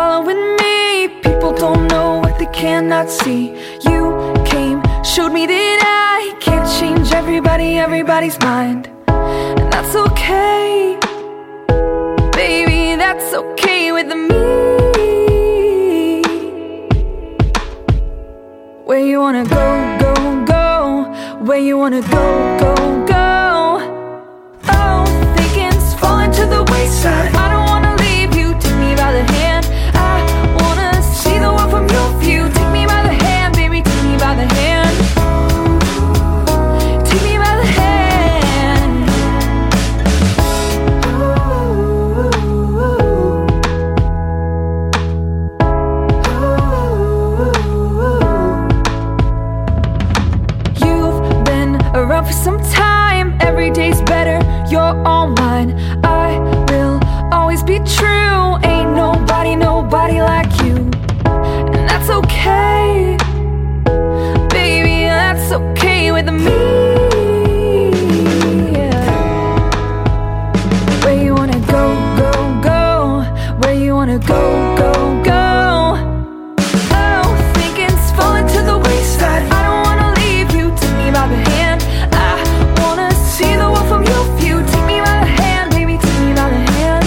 following me. People don't know what they cannot see. You came, showed me that I can't change everybody's mind. And that's okay, baby, that's okay with me. Where you wanna go, go, go. Where you wanna go, go, go. Oh, thinking's falling to the wayside. I don't wanna leave you, take me by the hand. I wanna see the world from your view. Take me by the hand, baby, take me by the hand. Take me by the hand. You've been around for some time. Every day's better, you're all mine. I will always be true. Ain't nobody like you. And that's okay, baby, that's okay with me. Yeah. Where you wanna go, go, go. Where you wanna go, go, go. Oh, thinking's falling to the wayside. I don't wanna leave you, take me by the hand. I wanna see the world from your view. Take me by the hand, baby, take me by the hand.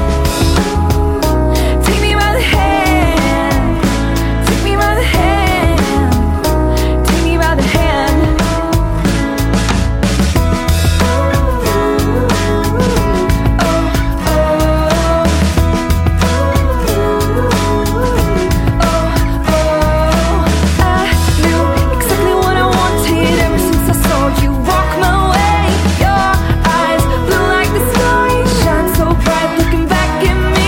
Take me by the hand. Take me by the hand. Take me by the hand. Oh, oh. Oh, oh. I knew exactly what I wanted ever since I saw you walk my way. Your eyes blue like the sky, shine so bright looking back at me.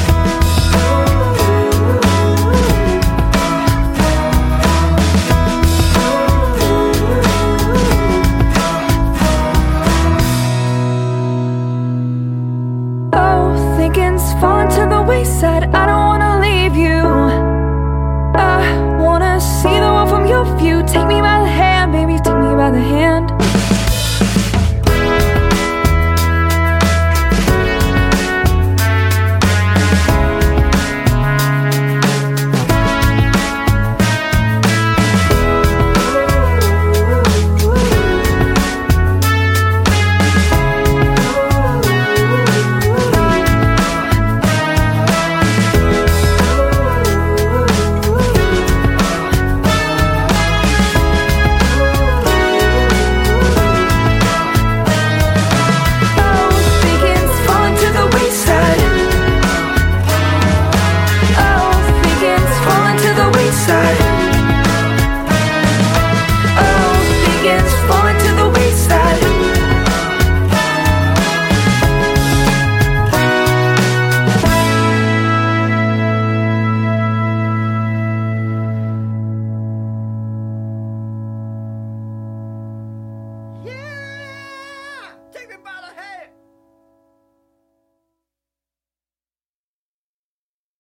Oh, thinking's falling to the wayside. I don't wanna leave you. I wanna see the world from your view. Take me by the hand, baby, take me by the hand.